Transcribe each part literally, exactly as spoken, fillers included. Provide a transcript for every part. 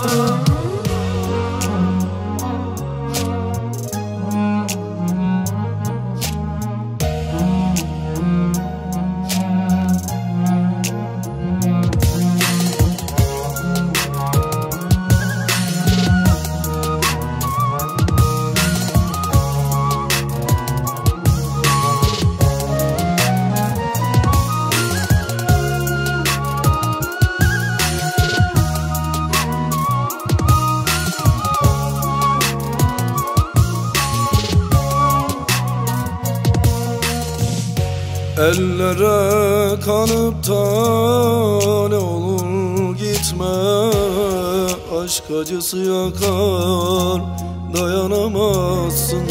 Ellere kanıp da ne olur gitme, aşk acısı yakar dayanamazsın.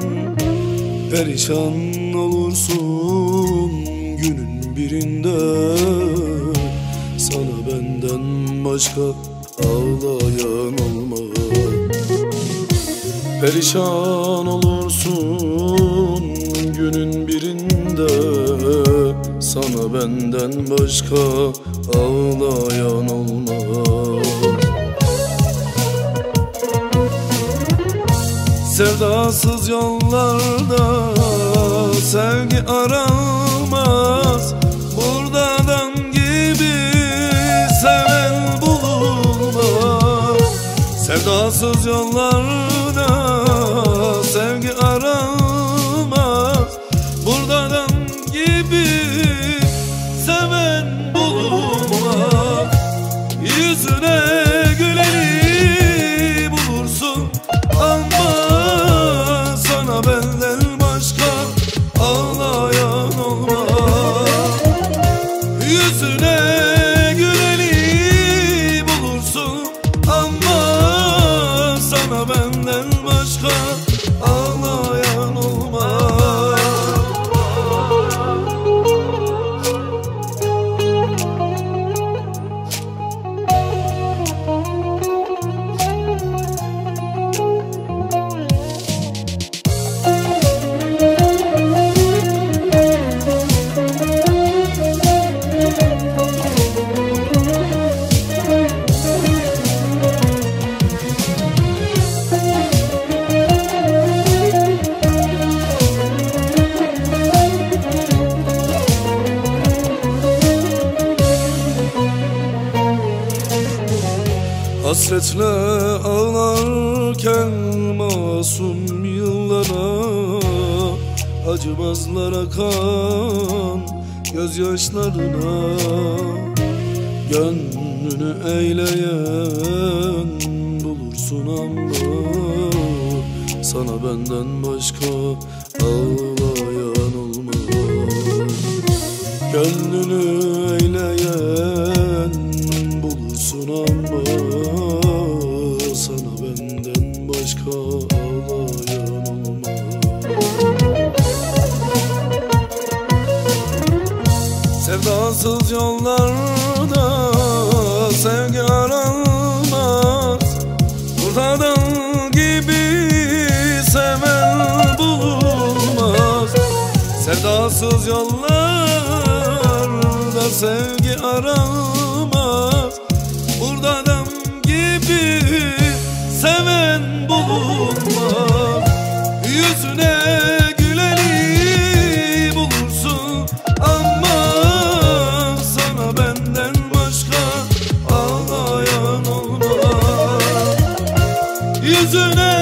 Perişan olursun günün birinde, sana benden başka ağlayan olmaz. Perişan olursun günün birinde, sana benden başka ağlayan olmaz. Sevdasız yollarda sevgi aranmaz, burada adam gibi seven bulunmaz. Sevdasız yollarda sevgi aranmaz, burada adam gibi seven bulunmaz. Yüzüne güleni bulursun ama sana benden başka ağlayan olmaz. Yüzüne güleni bulursun ama sana benden başka ağlayan olmaz. Hasretle ağlarken masum yıllara, acımazlar akan gözyaşlarına. Gönlünü eğleyen bulursun ama sana benden başka ağlayan olmaz. Gönlünü eğleyen bulursun ama sana benden başka ağlayan olmaz. Sevdasız yollarda sevgi aranmaz, burada adam gibi seven bulunmaz. Sevdasız yollarda sevgi aranmaz, burada adam gibi seven bulunmaz. Yüzüne güleni bulursun ama sana benden başka ağlayan olmaz. Yüzüne